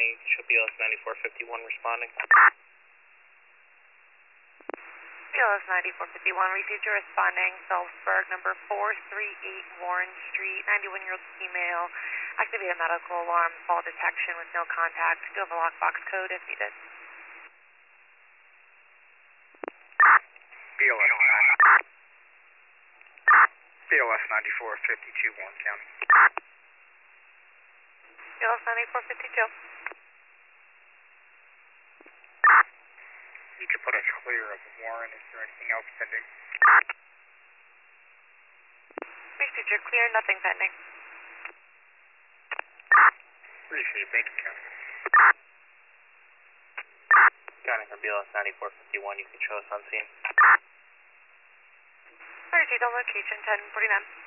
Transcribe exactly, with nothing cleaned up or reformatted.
County, show B L S ninety-four fifty-one responding. B L S ninety-four fifty-one, received your responding, Phillipsburg, number four three eight Warren Street, ninety-one-year-old female, activated medical alarm, fall detection with no contact. Do have a lockbox code if needed. B L S B L S ninety-four fifty-two, Warren County. B L S ninety-four fifty-two. You could put a clear of Warren. Is there anything else pending? Received your clear, nothing pending. Appreciate it. Thank you, County. County for B L S ninety-four fifty-one, you can show us on scene. Received on location, ten forty-nine.